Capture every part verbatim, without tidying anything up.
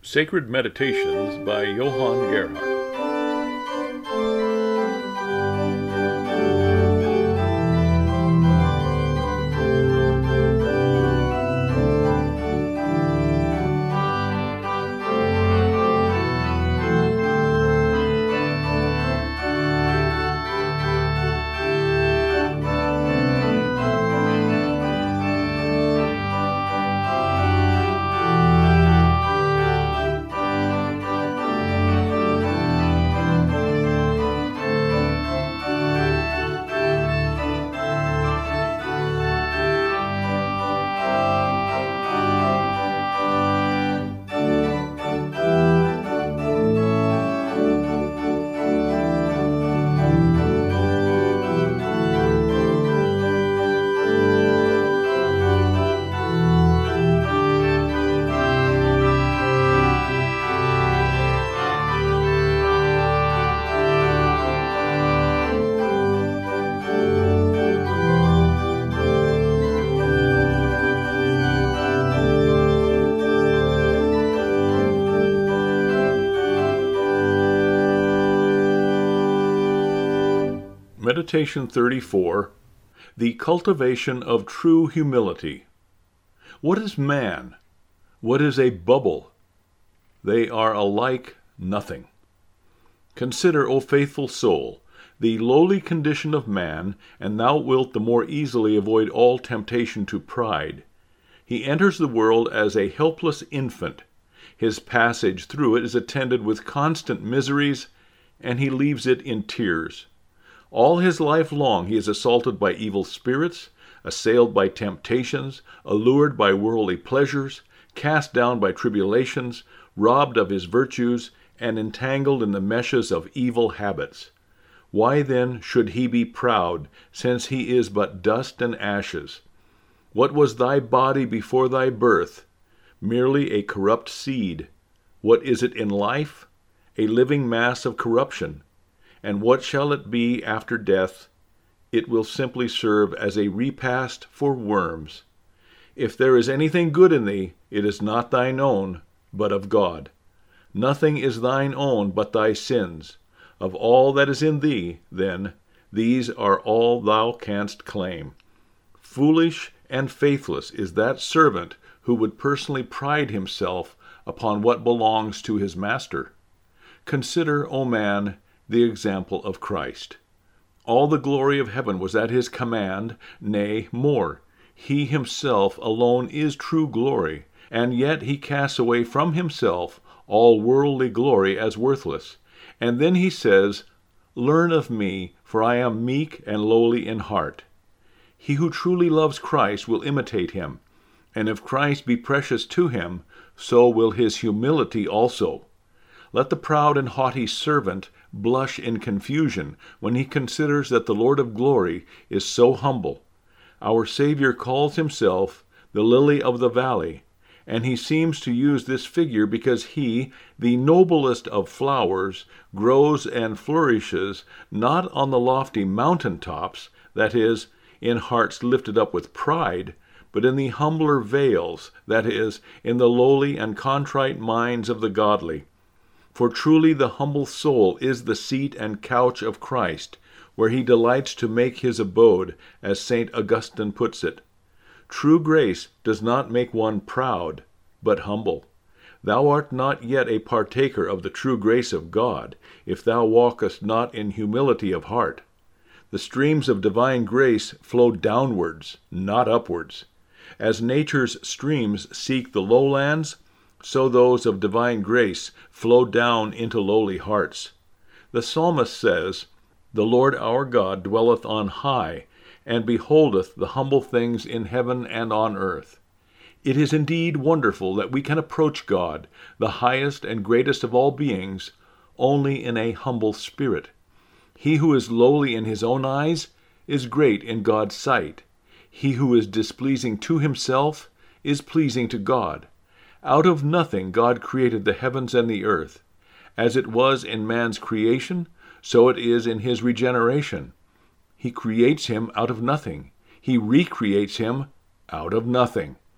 Sacred Meditations by Johann Gerhardt. Meditation thirty-four. The Cultivation of True Humility. What is man? What is a bubble? They are alike nothing. Consider, O faithful soul, the lowly condition of man, and thou wilt the more easily avoid all temptation to pride. He enters the world as a helpless infant. His passage through it is attended with constant miseries, and he leaves it in tears. All his life long he is assaulted by evil spirits, assailed by temptations, allured by worldly pleasures, cast down by tribulations, robbed of his virtues, and entangled in the meshes of evil habits. Why then should he be proud, since he is but dust and ashes? What was thy body before thy birth? Merely a corrupt seed. What is it in life? A living mass of corruption. And what shall it be after death? It will simply serve as a repast for worms. If there is anything good in thee, it is not thine own, but of God. Nothing is thine own but thy sins. Of all that is in thee, then, these are all thou canst claim. Foolish and faithless is that servant who would personally pride himself upon what belongs to his master. Consider, O man, the example of Christ. All the glory of heaven was at his command, nay, more. He himself alone is true glory, and yet he casts away from himself all worldly glory as worthless. And then he says, "Learn of me, for I am meek and lowly in heart." He who truly loves Christ will imitate him, and if Christ be precious to him, so will his humility also. Let the proud and haughty servant blush in confusion when he considers that the Lord of glory is so humble. Our Savior calls himself the lily of the valley, and he seems to use this figure because he, the noblest of flowers, grows and flourishes not on the lofty mountain tops, that is, in hearts lifted up with pride, but in the humbler vales, that is, in the lowly and contrite minds of the godly. For truly the humble soul is the seat and couch of Christ, where he delights to make his abode, as Saint Augustine puts it. True grace does not make one proud, but humble. Thou art not yet a partaker of the true grace of God, if thou walkest not in humility of heart. The streams of divine grace flow downwards, not upwards. As nature's streams seek the lowlands, so those of divine grace flow down into lowly hearts. The psalmist says, "The Lord our God dwelleth on high, and beholdeth the humble things in heaven and on earth." It is indeed wonderful that we can approach God, the highest and greatest of all beings, only in a humble spirit. He who is lowly in his own eyes is great in God's sight. He who is displeasing to himself is pleasing to God. Out of nothing God created the heavens and the earth. As it was in man's creation, so it is in his regeneration. He creates him out of nothing. He recreates him out of nothing.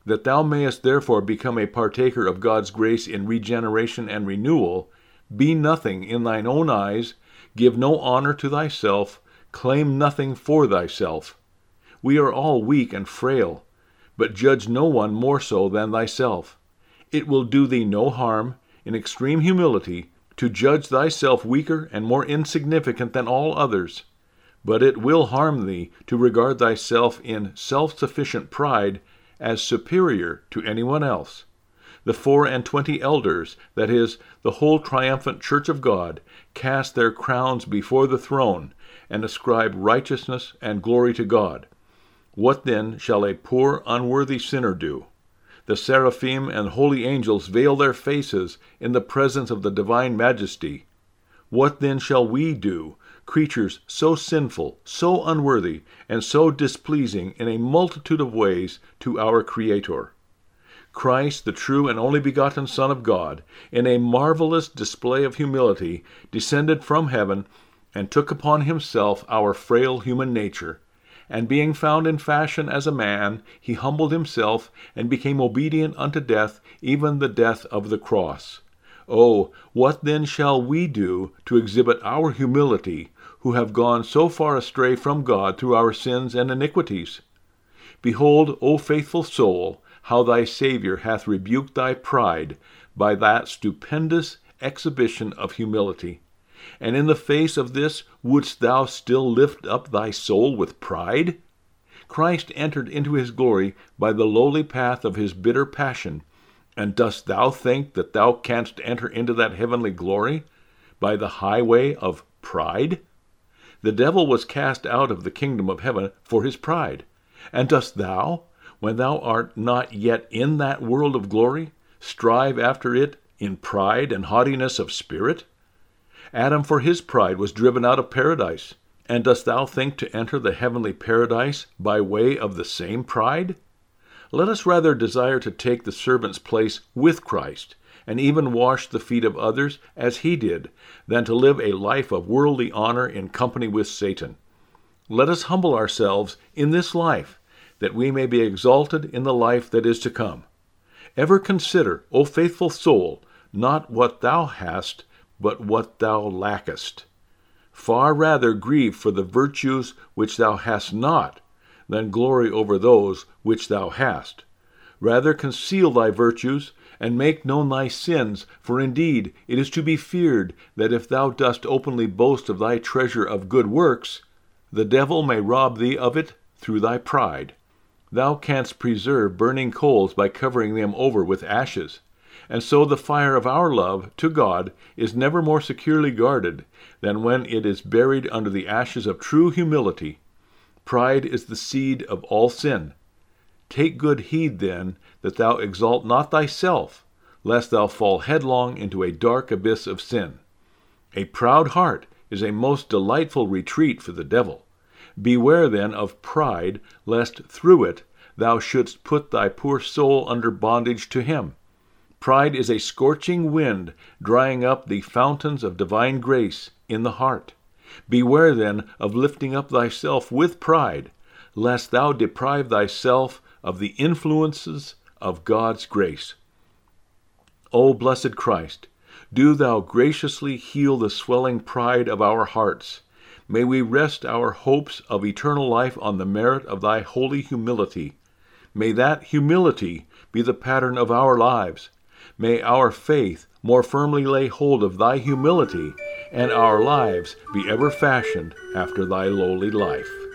That thou mayest therefore become a partaker of God's grace in regeneration and renewal, be nothing in thine own eyes, give no honor to thyself, claim nothing for thyself. We are all weak and frail, but judge no one more so than thyself. It will do thee no harm, in extreme humility, to judge thyself weaker and more insignificant than all others. But it will harm thee to regard thyself in self-sufficient pride as superior to anyone else. The four and twenty elders, that is, the whole triumphant church of God, cast their crowns before the throne, and ascribe righteousness and glory to God. What then shall a poor, unworthy sinner do? The seraphim and holy angels veil their faces in the presence of the divine majesty. What then shall we do, creatures so sinful, so unworthy, and so displeasing in a multitude of ways to our Creator? Christ, the true and only begotten Son of God, in a marvelous display of humility, descended from heaven and took upon himself our frail human nature. And being found in fashion as a man, he humbled himself and became obedient unto death, even the death of the cross. Oh, what then shall we do to exhibit our humility, who have gone so far astray from God through our sins and iniquities? Behold, O faithful soul, how thy Savior hath rebuked thy pride by that stupendous exhibition of humility. And in the face of this wouldst thou still lift up thy soul with pride? Christ entered into his glory by the lowly path of his bitter passion, and dost thou think that thou canst enter into that heavenly glory by the highway of pride? The devil was cast out of the kingdom of heaven for his pride. And dost thou, when thou art not yet in that world of glory, strive after it in pride and haughtiness of spirit? Adam for his pride was driven out of paradise. And dost thou think to enter the heavenly paradise by way of the same pride? Let us rather desire to take the servant's place with Christ, and even wash the feet of others as he did, than to live a life of worldly honor in company with Satan. Let us humble ourselves in this life, that we may be exalted in the life that is to come. Ever consider, O faithful soul, not what thou hast, but what thou lackest. Far rather grieve for the virtues which thou hast not, than glory over those which thou hast. Rather conceal thy virtues, and make known thy sins, for indeed it is to be feared that if thou dost openly boast of thy treasure of good works, the devil may rob thee of it through thy pride. Thou canst preserve burning coals by covering them over with ashes. And so the fire of our love to God is never more securely guarded than when it is buried under the ashes of true humility. Pride is the seed of all sin. Take good heed, then, that thou exalt not thyself, lest thou fall headlong into a dark abyss of sin. A proud heart is a most delightful retreat for the devil. Beware then of pride, lest through it thou shouldst put thy poor soul under bondage to him. Pride is a scorching wind, drying up the fountains of divine grace in the heart. Beware then of lifting up thyself with pride, lest thou deprive thyself of the influences of God's grace. O blessed Christ, do thou graciously heal the swelling pride of our hearts. May we rest our hopes of eternal life on the merit of thy holy humility. May that humility be the pattern of our lives. May our faith more firmly lay hold of thy humility, and our lives be ever fashioned after thy lowly life.